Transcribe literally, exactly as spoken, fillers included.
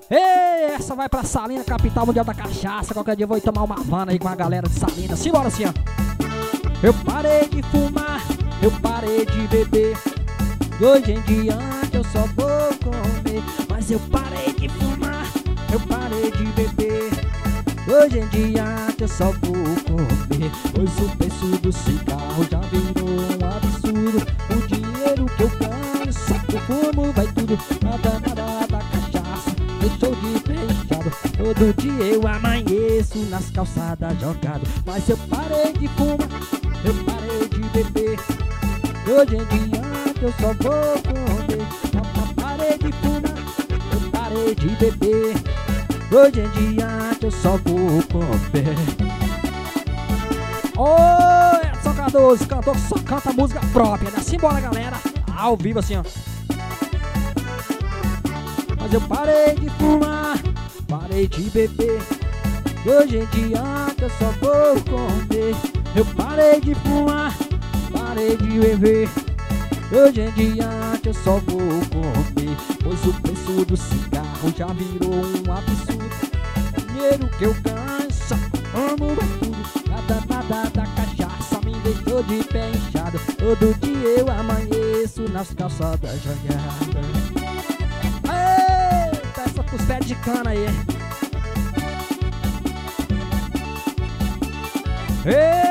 Ei, essa vai pra Salinas, capital mundial da cachaça. Qualquer dia eu vou tomar uma Havana aí com a galera de Salinas. Simbora assim, ó. Eu parei de fumar, eu parei de beber. De hoje em diante eu só vou comer. Mas eu parei de fumar, eu parei de beber. De hoje em diante eu só vou comer. Pois o preço do cigarro já virou um absurdo. O dinheiro que eu ganho só que eu fumo vai tudo. Nada, nada da cachaça deixou de fechado. Todo dia eu amanheço nas calçadas jogado. Mas eu parei de fumar, eu parei de beber. De hoje em diante eu só vou comer. Eu parei de fumar, eu parei de beber. De hoje em diante eu só vou comer. Ô, Edson Cardoso, cantor que só canta música própria, né? Simbora, galera, ao vivo assim, ó. Mas eu parei de fumar, parei de beber. De hoje em diante eu só vou comer. Eu parei de fumar, parei de beber. De hoje em diante eu só vou comer. Pois o preço do cigarro já virou um absurdo. O dinheiro que eu ganho só amo é tudo. Nada, nada da cachaça me deixou de pé inchado. Todo dia eu amanheço nas calçadas jogadas. Eita, essa pros pés de cana aí. Ei!